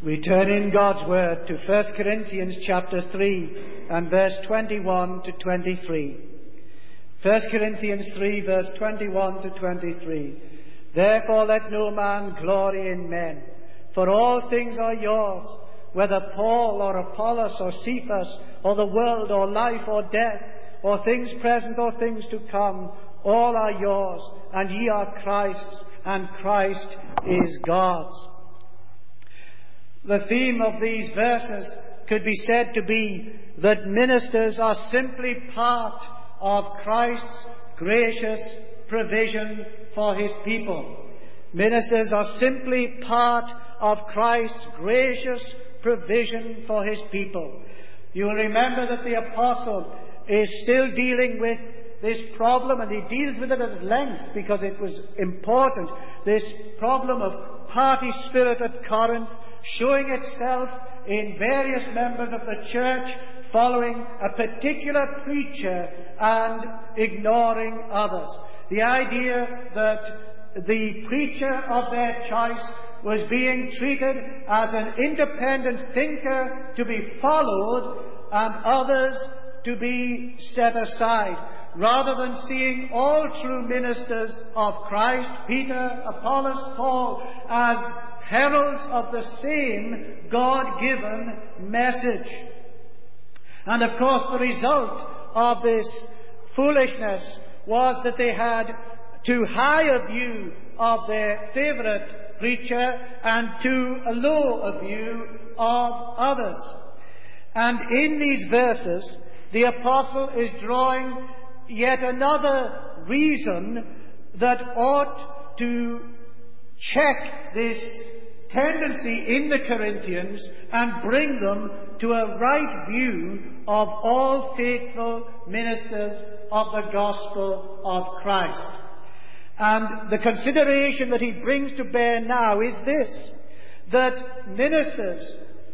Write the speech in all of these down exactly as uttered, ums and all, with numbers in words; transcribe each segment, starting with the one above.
We turn in God's Word to First Corinthians chapter three and verse twenty-one to twenty-three. First Corinthians three verse twenty-one to twenty-three. Therefore let no man glory in men, for all things are yours, whether Paul or Apollos or Cephas or the world or life or death or things present or things to come, all are yours, and ye are Christ's, and Christ is God's. The theme of these verses could be said to be that ministers are simply part of Christ's gracious provision for His people. Ministers are simply part of Christ's gracious provision for His people. You will remember that the Apostle is still dealing with this problem, and he deals with it at length because it was important. This problem of party spirit at Corinth, showing itself in various members of the church following a particular preacher and ignoring others. The idea that the preacher of their choice was being treated as an independent thinker to be followed and others to be set aside, rather than seeing all true ministers of Christ, Peter, Apollos, Paul, as heralds of the same God-given message. And of course the result of this foolishness was that they had too high a view of their favourite preacher and too low a view of others. And in these verses, the Apostle is drawing yet another reason that ought to check this tendency in the Corinthians and bring them to a right view of all faithful ministers of the gospel of Christ. And the consideration that he brings to bear now is this, that ministers,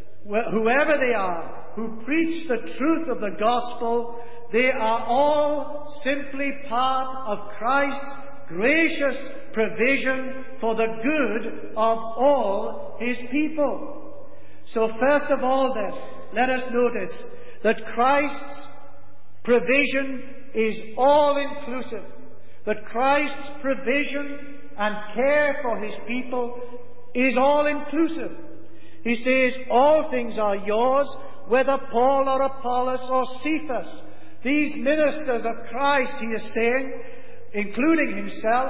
whoever they are, who preach the truth of the gospel, they are all simply part of Christ's gracious provision for the good of all His people. So first of all then, let us notice that Christ's provision is all-inclusive. That Christ's provision and care for His people is all-inclusive. He says, all things are yours, whether Paul or Apollos or Cephas. These ministers of Christ, he is saying, including himself,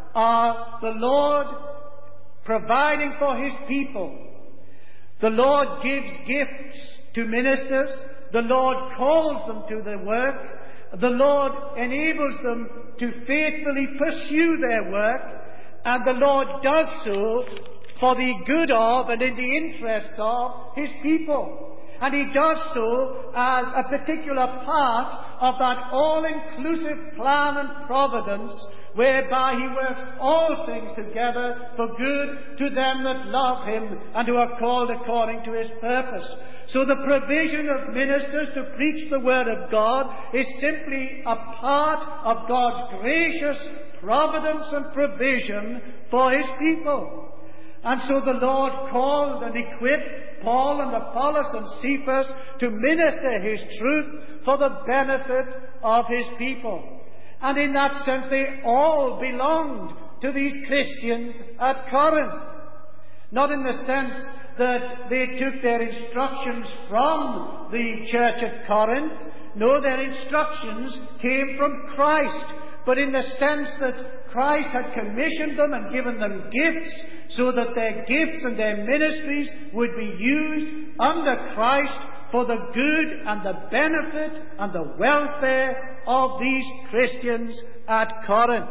are the Lord providing for His people. The Lord gives gifts to ministers. The Lord calls them to the work. The Lord enables them to faithfully pursue their work. And the Lord does so for the good of and in the interests of His people. And He does so as a particular part of that all-inclusive plan and providence whereby He works all things together for good to them that love Him and who are called according to His purpose. So the provision of ministers to preach the Word of God is simply a part of God's gracious providence and provision for His people. And so the Lord called and equipped Paul and Apollos and Cephas to minister His truth for the benefit of His people. And in that sense they all belonged to these Christians at Corinth. Not in the sense that they took their instructions from the church at Corinth. No, their instructions came from Christ. But in the sense that Christ had commissioned them and given them gifts so that their gifts and their ministries would be used under Christ for the good and the benefit and the welfare of these Christians at Corinth.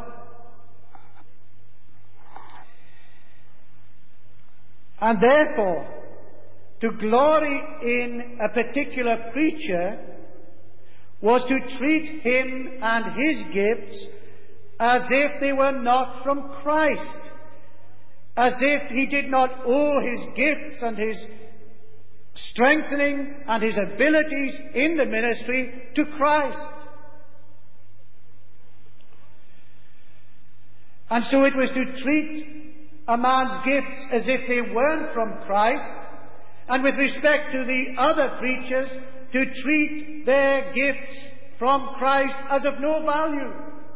And therefore, to glory in a particular preacher was to treat him and his gifts as if they were not from Christ, as if he did not owe his gifts and his strengthening and his abilities in the ministry to Christ. And so it was to treat a man's gifts as if they weren't from Christ, And with respect to the other preachers, to treat their gifts from Christ as of no value.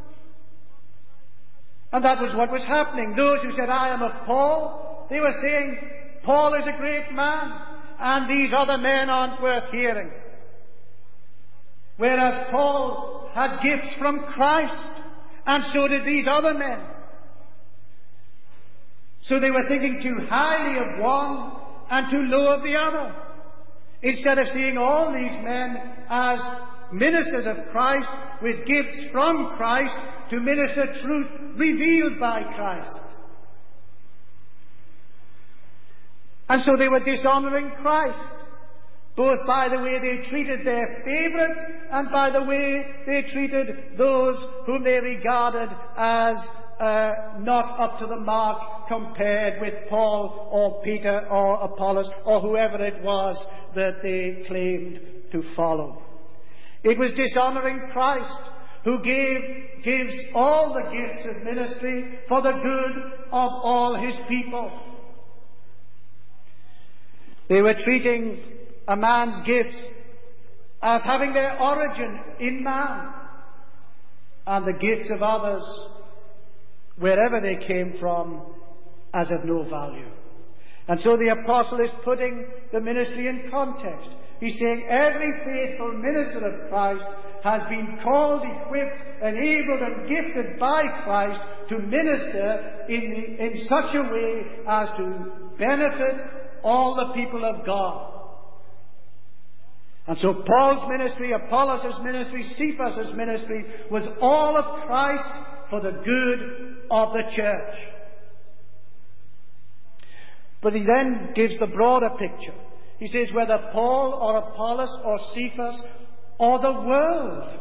And that was what was happening. Those who said, I am of Paul, they were saying, Paul is a great man, and these other men aren't worth hearing. Whereas Paul had gifts from Christ, and so did these other men. So they were thinking too highly of one and too low of the other, instead of seeing all these men as ministers of Christ with gifts from Christ to minister truth revealed by Christ. And so they were dishonoring Christ, both by the way they treated their favourite and by the way they treated those whom they regarded as uh, not up to the mark compared with Paul or Peter or Apollos or whoever it was that they claimed to follow. It was dishonouring Christ, who gave, gives all the gifts of ministry for the good of all his people. They were treating a man's gifts as having their origin in man, and the gifts of others, wherever they came from, as of no value. And so the apostle is putting the ministry in context. He's saying every faithful minister of Christ has been called, equipped, enabled and gifted by Christ to minister in, the, in such a way as to benefit all the people of God. And so Paul's ministry, Apollos' ministry, Cephas' ministry was all of Christ for the good of the church. But he then gives the broader picture. He says whether Paul or Apollos or Cephas or the world,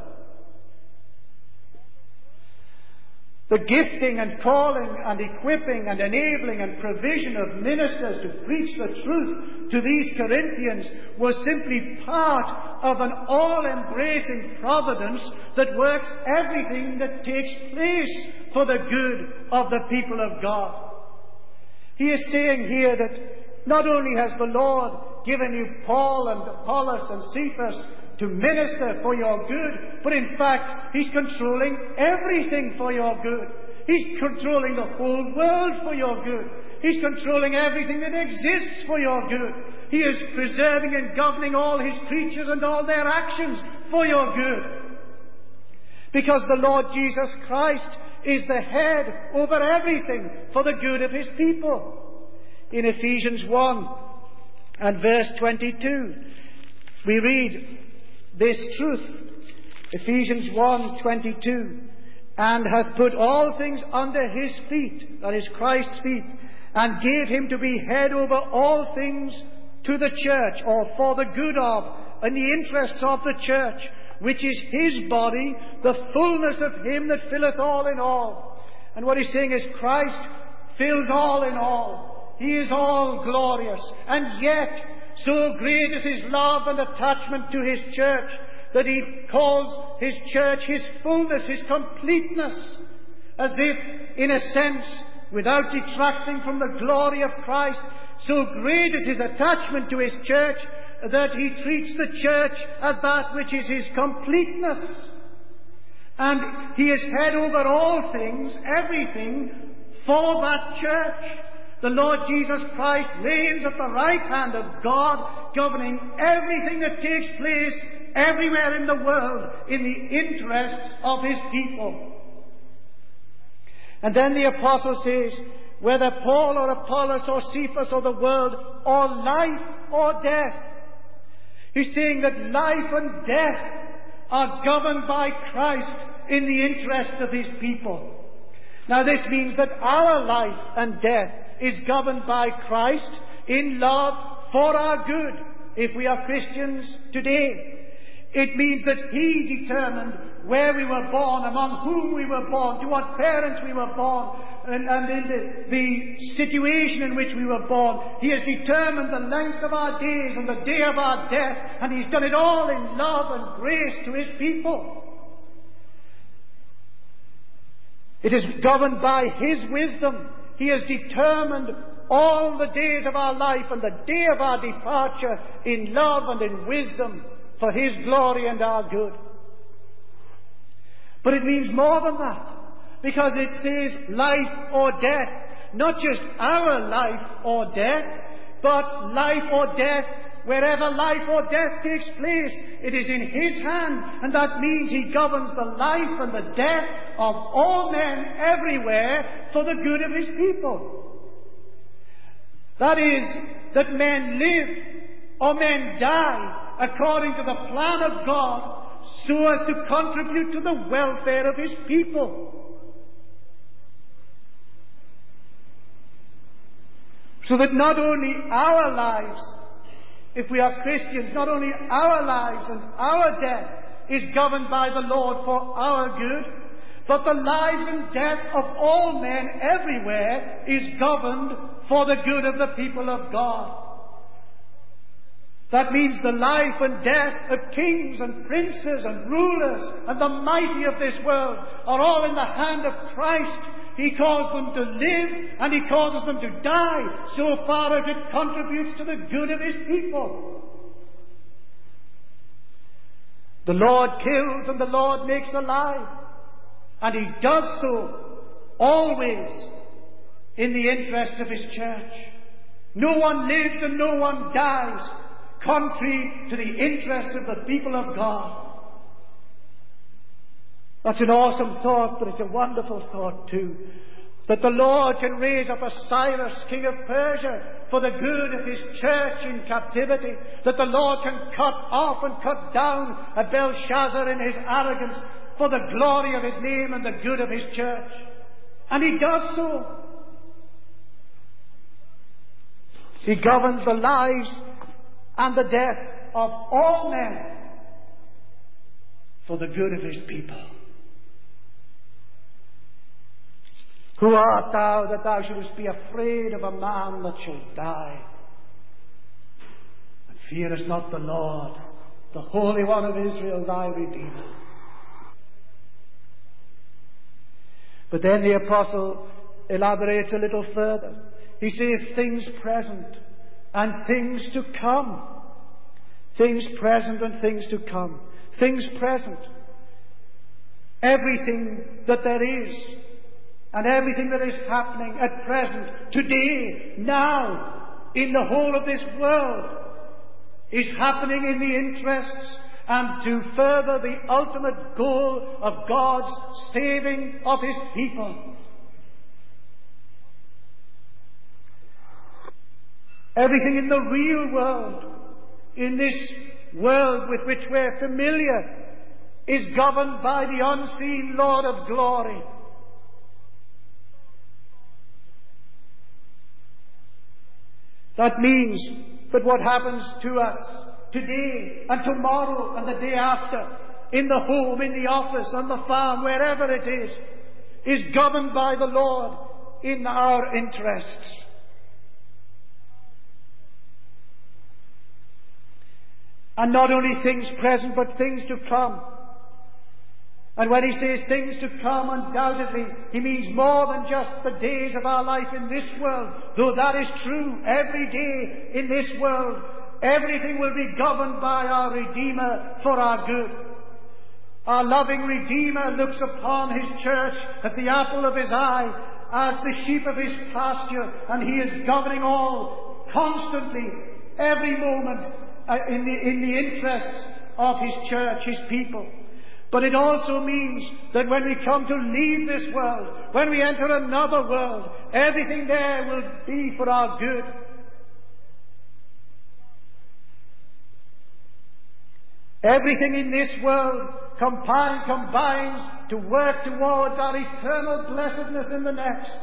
the gifting and calling and equipping and enabling and provision of ministers to preach the truth to these Corinthians was simply part of an all-embracing providence that works everything that takes place for the good of the people of God. He is saying here that not only has the Lord given you Paul and Apollos and Cephas to minister for your good, but in fact He's controlling everything for your good. He's controlling the whole world for your good. He's controlling everything that exists for your good. He is preserving and governing all His creatures and all their actions for your good. Because the Lord Jesus Christ is the head over everything for the good of His people. In Ephesians one and verse twenty-two, we read this truth. Ephesians one twenty-two, and hath put all things under His feet, that is Christ's feet, and gave Him to be head over all things to the church, or for the good of, and the interests of the church, which is His body, the fullness of Him that filleth all in all. And what he's saying is Christ fills all in all. He is all glorious. And yet, so great is His love and attachment to His church, that He calls His church His fullness, His completeness, as if, in a sense, without detracting from the glory of Christ, so great is His attachment to His church, that He treats the church as that which is His completeness. And He is head over all things, everything, for that church. The Lord Jesus Christ reigns at the right hand of God, governing everything that takes place everywhere in the world in the interests of His people. And then the apostle says, whether Paul or Apollos or Cephas or the world, or life or death. He's saying that life and death are governed by Christ in the interest of His people. Now this means that our life and death is governed by Christ in love for our good, if we are Christians today. It means that He determined where we were born, among whom we were born, to what parents we were born, and, and in the, the situation in which we were born. He has determined the length of our days and the day of our death, and He's done it all in love and grace to His people. It is governed by His wisdom. He has determined all the days of our life and the day of our departure in love and in wisdom for His glory and our good. But it means more than that, because it says life or death. Not just our life or death, but life or death. Wherever life or death takes place, it is in His hand, and that means He governs the life and the death of all men everywhere for the good of His people. That is, that men live or men die according to the plan of God, so as to contribute to the welfare of His people. So that not only our lives, if we are Christians, not only our lives and our death is governed by the Lord for our good, but the lives and death of all men everywhere is governed for the good of the people of God. That means the life and death of kings and princes and rulers and the mighty of this world are all in the hand of Christ. He calls them to live and He causes them to die, so far as it contributes to the good of His people. The Lord kills and the Lord makes alive, and He does so always in the interest of His church. No one lives and no one dies contrary to the interest of the people of God. That's an awesome thought, but it's a wonderful thought too. That the Lord can raise up a Cyrus, king of Persia, for the good of His church in captivity. That the Lord can cut off and cut down a Belshazzar in his arrogance for the glory of His name and the good of His church. And He does so. He governs the lives and the death of all men for the good of His people. Who art thou that thou shouldest be afraid of a man that shall die? And fearest not the Lord, the Holy One of Israel, thy Redeemer. But then the Apostle elaborates a little further. He says things present and things to come. Things present and things to come. Things present. Everything that there is, and everything that is happening at present, today, now, in the whole of this world, is happening in the interests and to further the ultimate goal of God's saving of His people. Everything in the real world, in this world with which we're familiar, is governed by the unseen Lord of glory. That means that what happens to us today and tomorrow and the day after, in the home, in the office, on the farm, wherever it is, is governed by the Lord in our interests. And not only things present, but things to come. And when he says things to come, undoubtedly, he means more than just the days of our life in this world. Though that is true, every day in this world, everything will be governed by our Redeemer for our good. Our loving Redeemer looks upon His church as the apple of His eye, as the sheep of His pasture, and He is governing all constantly, every moment, uh, in the, in the interests of His church, His people. But it also means that when we come to leave this world, when we enter another world, everything there will be for our good. Everything in this world combine, combines to work towards our eternal blessedness in the next.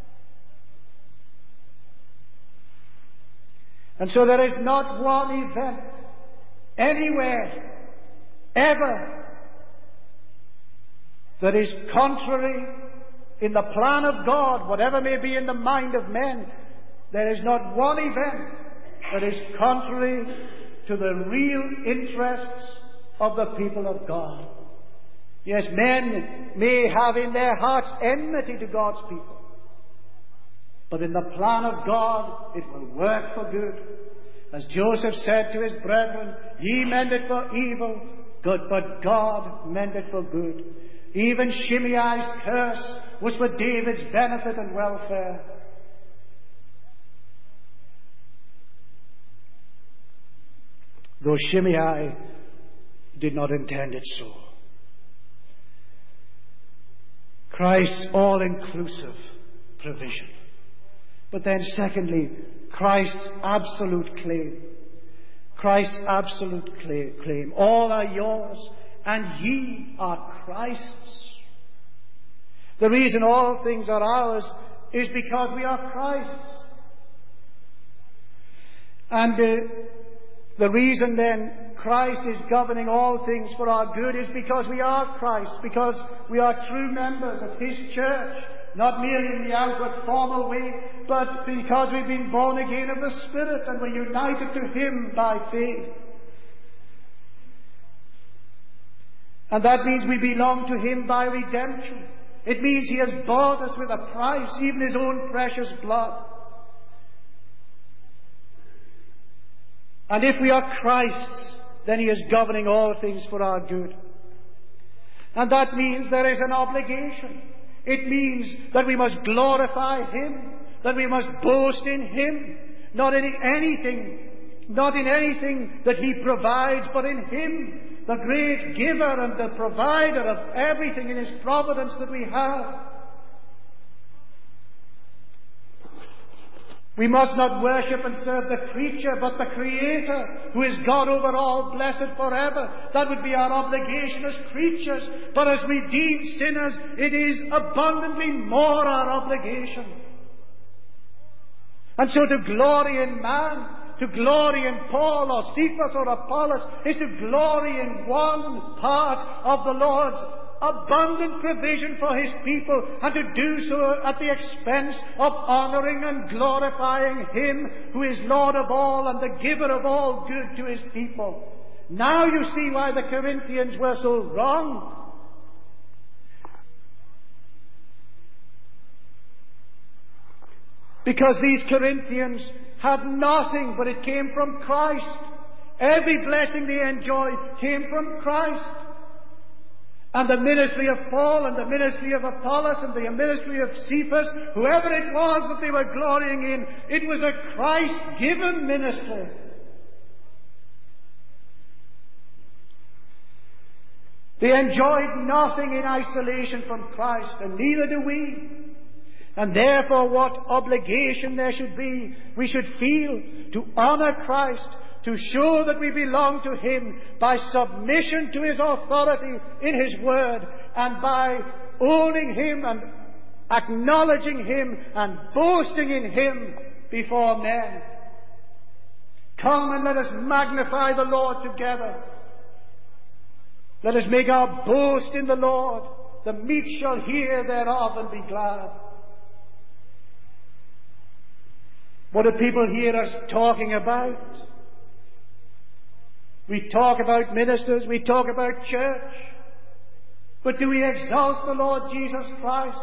And so there is not one event anywhere, ever, that is contrary in the plan of God, whatever may be in the mind of men. There is not one event that is contrary to the real interests of the people of God. Yes, men may have in their hearts enmity to God's people. But in the plan of God, it will work for good. As Joseph said to his brethren, ye meant it for evil, good, but God meant it for good. Even Shimei's curse was for David's benefit and welfare. Though Shimei did not intend it so. Christ's all-inclusive provision. But then secondly, Christ's absolute claim. Christ's absolute claim. All are yours, and ye are Christ's. The reason all things are ours is because we are Christ's. And uh, the reason then Christ is governing all things for our good is because we are Christ, because we are true members of His church, not merely in the outward formal way, but because we've been born again of the Spirit and we're united to Him by faith. And that means we belong to Him by redemption. It means He has bought us with a price, even His own precious blood. And if we are Christ's, then He is governing all things for our good. And that means there is an obligation. It means that we must glorify Him, that we must boast in Him, not in anything, not in anything that He provides, but in Him, the great giver and the provider of everything in His providence that we have. We must not worship and serve the creature, but the Creator, who is God over all, blessed forever. That would be our obligation as creatures. But as redeemed sinners, it is abundantly more our obligation. And so to glory in man, to glory in Paul or Cephas or Apollos, is to glory in one part of the Lord's abundant provision for His people, and to do so at the expense of honouring and glorifying Him who is Lord of all and the giver of all good to His people. Now you see why the Corinthians were so wrong. Because these Corinthians had nothing, but it came from Christ. Every blessing they enjoyed came from Christ. And the ministry of Paul and the ministry of Apollos and the ministry of Cephas, whoever it was that they were glorying in, it was a Christ-given ministry. They enjoyed nothing in isolation from Christ, and neither do we. And therefore what obligation there should be, we should feel to honour Christ, to show that we belong to Him by submission to His authority in His Word, and by owning Him and acknowledging Him and boasting in Him before men. Come and let us magnify the Lord together. Let us make our boast in the Lord. The meek shall hear thereof and be glad. What do people hear us talking about? We talk about ministers, we talk about church, but do we exalt the Lord Jesus Christ?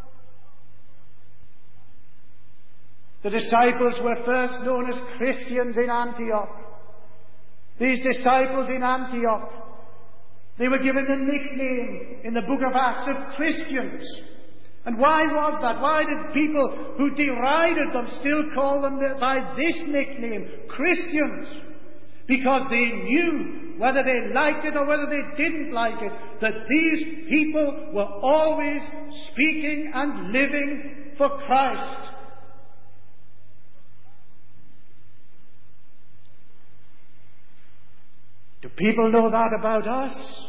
The disciples were first known as Christians in Antioch. These disciples in Antioch, they were given the nickname in the book of Acts of Christians. And why was that? Why did people who derided them still call them by this nickname, Christians? Because they knew, whether they liked it or whether they didn't like it, that these people were always speaking and living for Christ. Do people know that about us?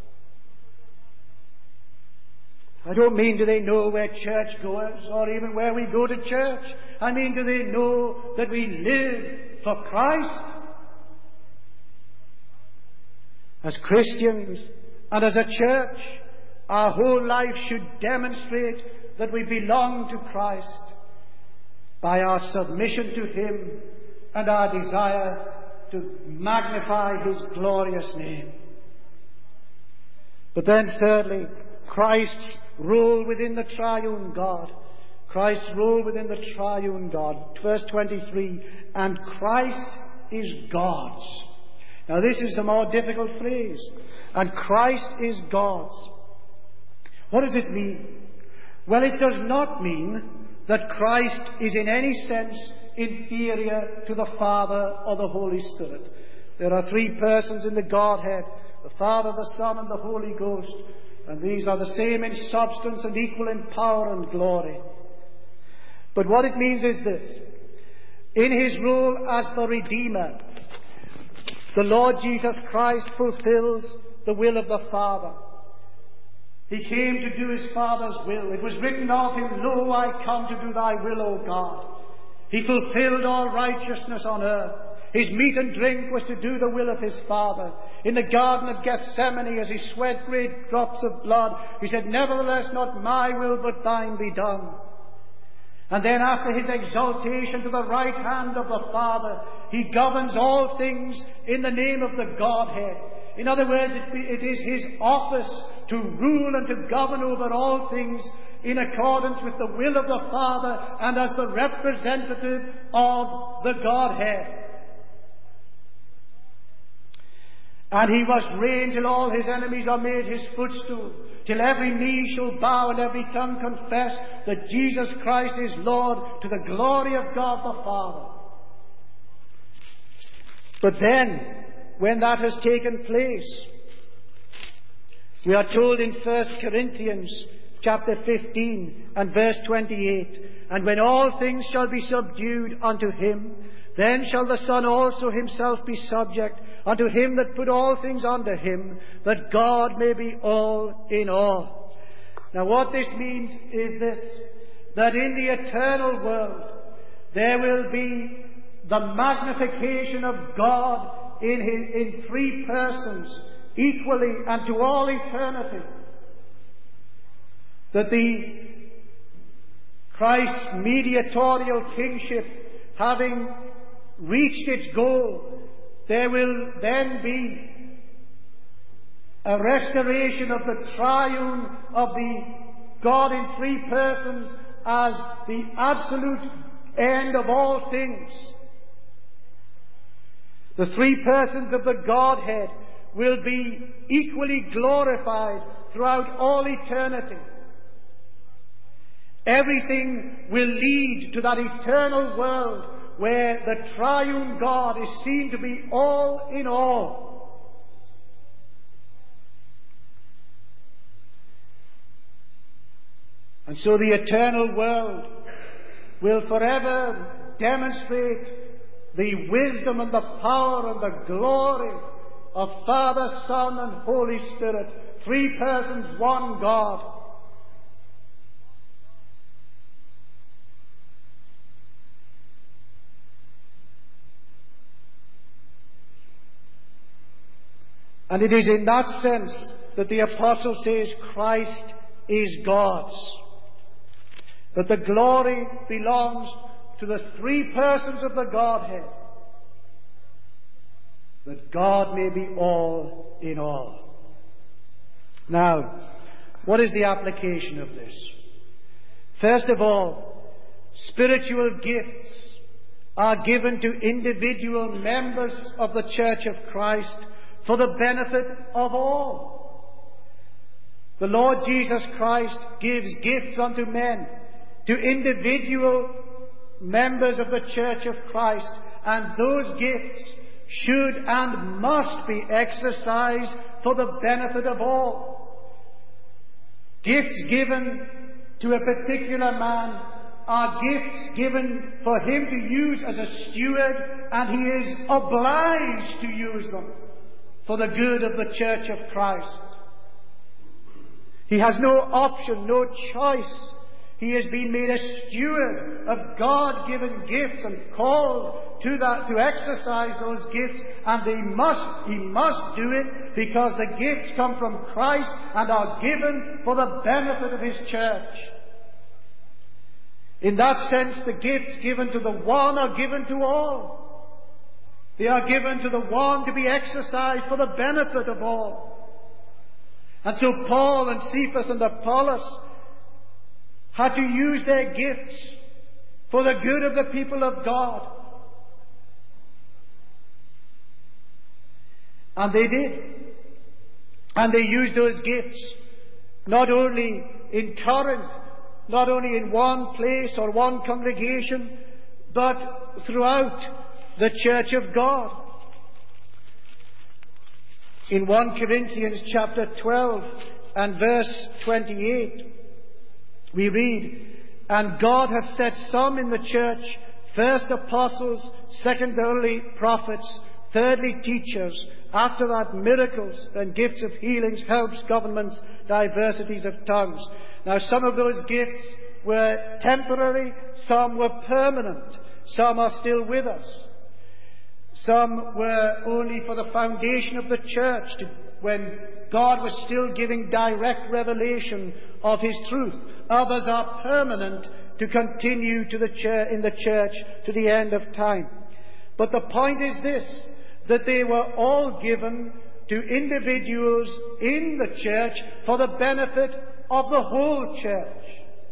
I don't mean do they know we're churchgoers or even where we go to church. I mean, do they know that we live for Christ? As Christians and as a church, our whole life should demonstrate that we belong to Christ by our submission to Him and our desire to magnify His glorious name. But then thirdly, Christ's role within the triune God. Christ's role within the triune God. Verse twenty-three, and Christ is God's. Now this is a more difficult phrase. And Christ is God's. What does it mean? Well, it does not mean that Christ is in any sense inferior to the Father or the Holy Spirit. There are three persons in the Godhead, the Father, the Son, and the Holy Ghost, and these are the same in substance and equal in power and glory. But what it means is this: in his role as the Redeemer, the Lord Jesus Christ fulfills the will of the Father. He came to do his Father's will. It was written of him, Lo, I come to do thy will, O God. He fulfilled all righteousness on earth. His meat and drink was to do the will of his Father. In the Garden of Gethsemane, as he sweat great drops of blood, he said, Nevertheless, not my will, but thine be done. And then after his exaltation to the right hand of the Father, he governs all things in the name of the Godhead. In other words, it, be, it is his office to rule and to govern over all things in accordance with the will of the Father and as the representative of the Godhead. And he must reign till all his enemies are made his footstool, till every knee shall bow and every tongue confess that Jesus Christ is Lord, to the glory of God the Father. But then, when that has taken place, we are told in First Corinthians chapter fifteen and verse twenty-eight, and when all things shall be subdued unto him, then shall the Son also himself be subject unto him that put all things under him, that God may be all in all. Now what this means is this, that in the eternal world there will be the magnification of God in his, in three persons, equally and to all eternity. That the Christ's mediatorial kingship having reached its goal, there will then be a restoration of the triune of the God in three persons as the absolute end of all things. The three persons of the Godhead will be equally glorified throughout all eternity. Everything will lead to that eternal world where the triune God is seen to be all in all. And so the eternal world will forever demonstrate the wisdom and the power and the glory of Father, Son, and Holy Spirit, three persons, one God. And it is in that sense that the Apostle says Christ is God's. That the glory belongs to the three persons of the Godhead. That God may be all in all. Now, what is the application of this? First of all, spiritual gifts are given to individual members of the Church of Christ for the benefit of all. The Lord Jesus Christ gives gifts unto men, to individual members of the Church of Christ, and those gifts should and must be exercised for the benefit of all. Gifts given to a particular man are gifts given for him to use as a steward, and he is obliged to use them for the good of the Church of Christ. He has no option, no choice. He has been made a steward of God-given gifts and called to that, to exercise those gifts, and he must, he must do it because the gifts come from Christ and are given for the benefit of his church. In that sense, the gifts given to the one are given to all. They are given to the one to be exercised for the benefit of all. And so Paul and Cephas and Apollos had to use their gifts for the good of the people of God. And they did. And they used those gifts not only in Corinth, not only in one place or one congregation, but throughout the church of God. In First Corinthians chapter twelve and verse twenty-eight, we read, "And God hath set some in the church, first apostles, secondarily prophets, thirdly teachers, after that miracles, then gifts of healings, helps, governments, diversities of tongues." Now some of those gifts were temporary, some were permanent, some are still with us. Some were only for the foundation of the church, to, when God was still giving direct revelation of His truth. Others are permanent to continue to the church, in the church to the end of time. But the point is this, that they were all given to individuals in the church for the benefit of the whole church.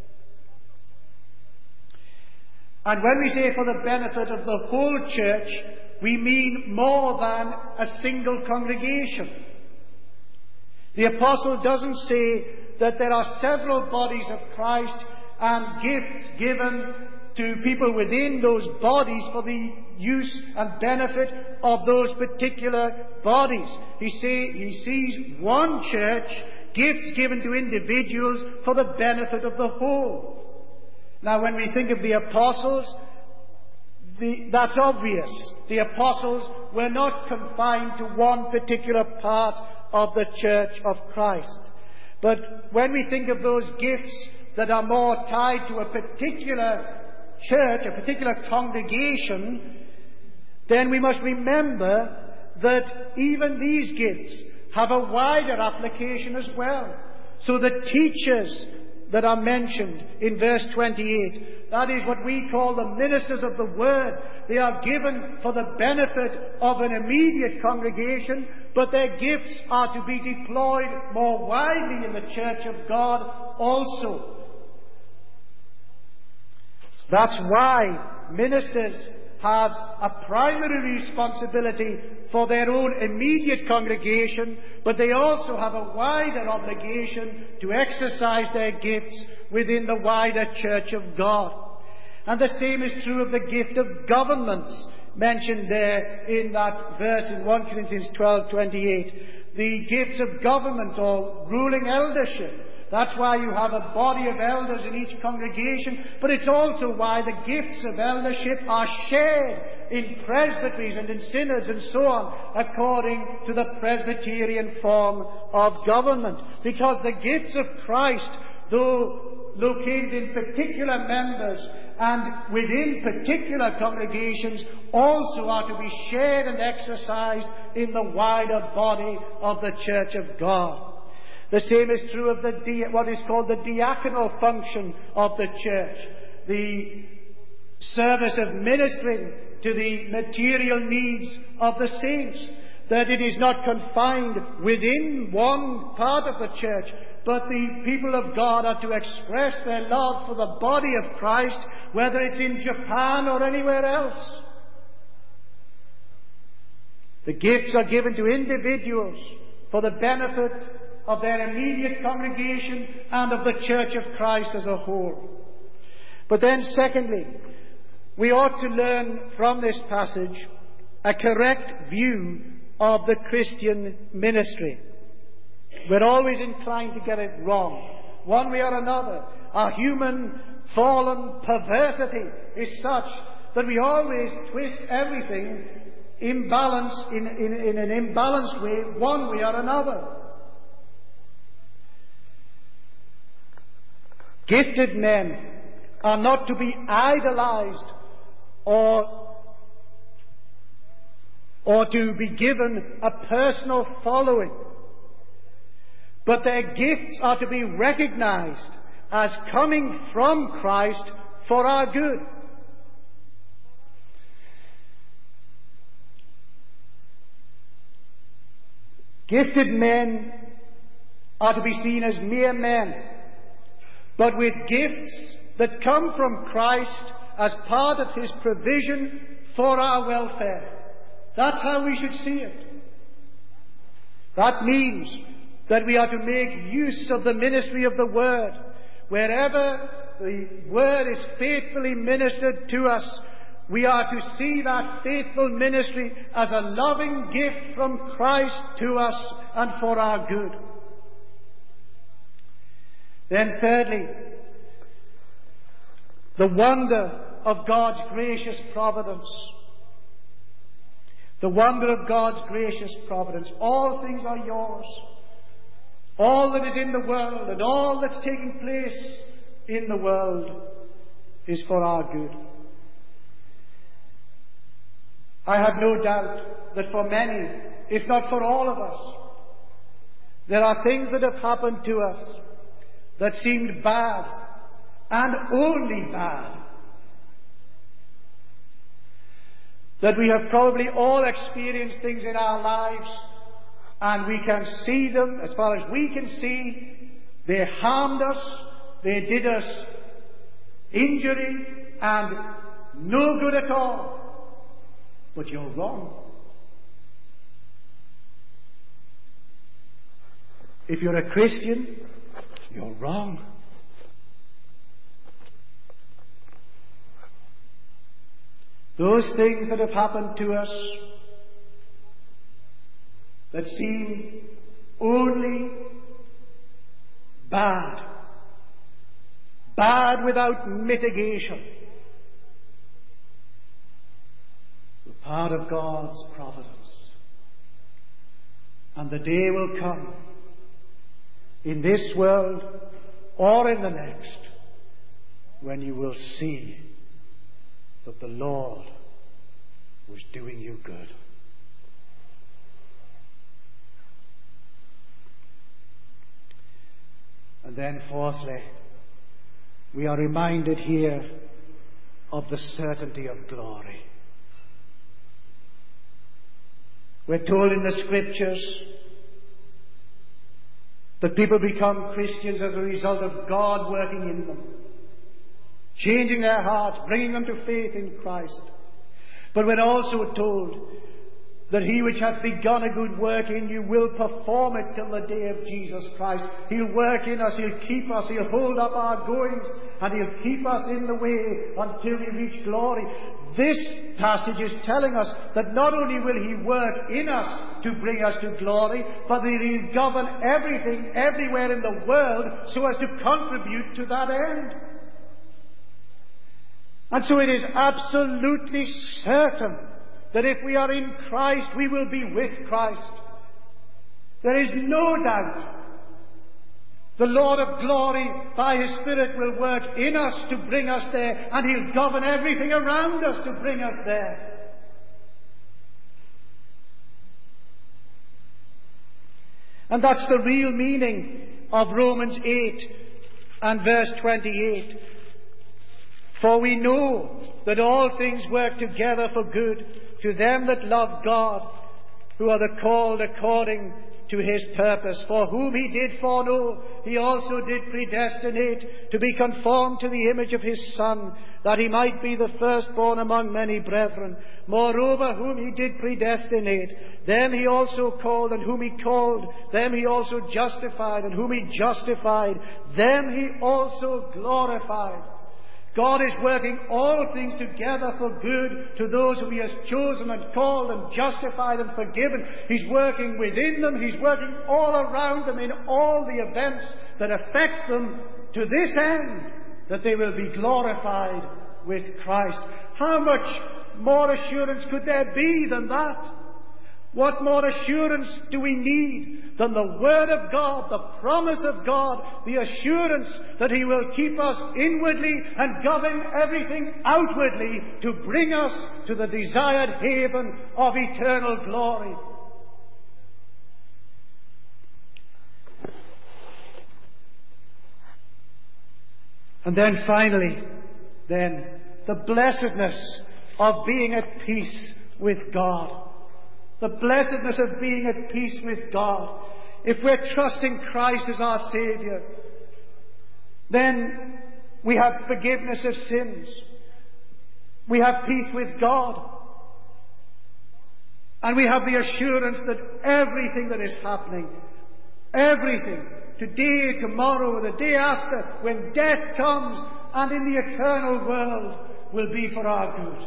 And when we say for the benefit of the whole church, we mean more than a single congregation. The apostle doesn't say that there are several bodies of Christ and gifts given to people within those bodies for the use and benefit of those particular bodies. He, say, he sees one church, gifts given to individuals for the benefit of the whole. Now, when we think of the apostles, the, that's obvious. The apostles were not confined to one particular part of the church of Christ. But when we think of those gifts that are more tied to a particular church, a particular congregation, then we must remember that even these gifts have a wider application as well. So the teachers that are mentioned in verse twenty-eight, that is what we call the ministers of the Word. They are given for the benefit of an immediate congregation, but their gifts are to be deployed more widely in the church of God also. That's why ministers have a primary responsibility for their own immediate congregation, but they also have a wider obligation to exercise their gifts within the wider church of God. And the same is true of the gift of governments mentioned there in that verse in First Corinthians twelve twenty-eight. The gifts of government or ruling eldership. That's why you have a body of elders in each congregation, but it's also why the gifts of eldership are shared in presbyteries and in synods and so on, according to the Presbyterian form of government. Because the gifts of Christ, though located in particular members and within particular congregations, also are to be shared and exercised in the wider body of the Church of God. The same is true of the di- what is called the diaconal function of the church, the service of ministering to the material needs of the saints, that it is not confined within one part of the church, but the people of God are to express their love for the body of Christ, whether it's in Japan or anywhere else. The gifts are given to individuals for the benefit of their immediate congregation and of the church of Christ as a whole. But then secondly, we ought to learn from this passage a correct view of the Christian ministry. We're always inclined to get it wrong, one way or another. Our human fallen perversity is such that we always twist everything imbalance in, in, in an imbalanced way, one way or another. Gifted men are not to be idolized or, or to be given a personal following, but their gifts are to be recognized as coming from Christ for our good. Gifted men are to be seen as mere men, but with gifts that come from Christ as part of His provision for our welfare. That's how we should see it. That means that we are to make use of the ministry of the Word. Wherever the Word is faithfully ministered to us, we are to see that faithful ministry as a loving gift from Christ to us and for our good. Then thirdly, the wonder of God's gracious providence. The wonder of God's gracious providence. All things are yours. All that is in the world and all that's taking place in the world is for our good. I have no doubt that for many, if not for all of us, there are things that have happened to us that seemed bad and only bad. That we have probably all experienced things in our lives and we can see them, as far as we can see, they harmed us, they did us injury and no good at all. But you're wrong. If you're a Christian, you're wrong. Those things that have happened to us that seem only bad, bad without mitigation, were part of God's providence. And the day will come, in this world or in the next, when you will see that the Lord was doing you good. And then fourthly, we are reminded here of the certainty of glory. We're told in the Scriptures that people become Christians as a result of God working in them, changing their hearts, bringing them to faith in Christ. But we're also told that He which hath begun a good work in you will perform it till the day of Jesus Christ. He'll work in us, He'll keep us, He'll hold up our goings, and He'll keep us in the way until we reach glory. This passage is telling us that not only will He work in us to bring us to glory, but that He'll govern everything everywhere in the world so as to contribute to that end. And so it is absolutely certain that if we are in Christ, we will be with Christ. There is no doubt. The Lord of glory, by His Spirit, will work in us to bring us there, and He'll govern everything around us to bring us there. And that's the real meaning of Romans eight and verse twenty-eight. For we know that all things work together for good to them that love God, who are the called according to His purpose. For whom He did foreknow, He also did predestinate to be conformed to the image of His Son, that He might be the firstborn among many brethren. Moreover, whom He did predestinate, them He also called, and whom He called, them He also justified, and whom He justified, them He also glorified. God is working all things together for good to those whom He has chosen and called and justified and forgiven. He's working within them. He's working all around them in all the events that affect them to this end, that they will be glorified with Christ. How much more assurance could there be than that? What more assurance do we need than the Word of God, the promise of God, the assurance that He will keep us inwardly and govern everything outwardly to bring us to the desired haven of eternal glory? And then finally, then, the blessedness of being at peace with God. The blessedness of being at peace with God. If we're trusting Christ as our Saviour, Then we have forgiveness of sins. We have peace with God. And we have the assurance that everything that is happening, everything, today, tomorrow, or the day after, when death comes and in the eternal world, will be for our good.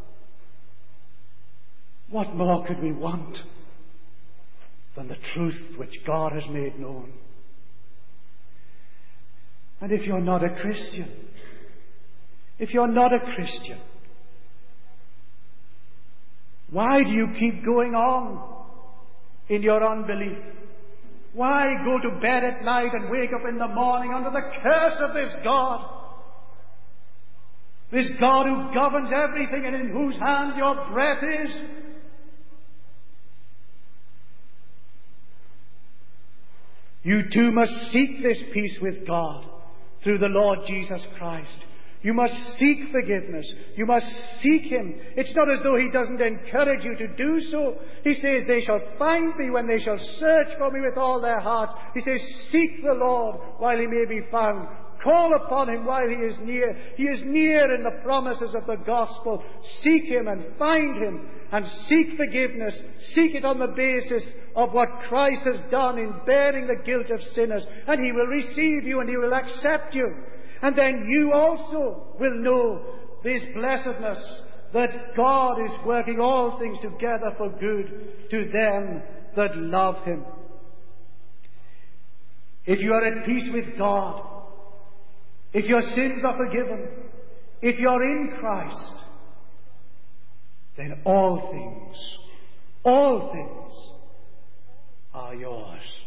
What more could we want than the truth which God has made known? And if you're not a Christian, if you're not a Christian, why do you keep going on in your unbelief? Why go to bed at night and wake up in the morning under the curse of this God? This God who governs everything and in whose hands your breath is. You too must seek this peace with God through the Lord Jesus Christ. You must seek forgiveness. You must seek Him. It's not as though He doesn't encourage you to do so. He says, they shall find me when they shall search for me with all their hearts. He says, seek the Lord while He may be found. Call upon Him while He is near. He is near in the promises of the gospel. Seek Him and find Him. And seek forgiveness. Seek it on the basis of what Christ has done in bearing the guilt of sinners. And He will receive you and He will accept you. And then you also will know this blessedness that God is working all things together for good to them that love Him. If you are at peace with God, if your sins are forgiven, if you're in Christ, then all things, all things are yours.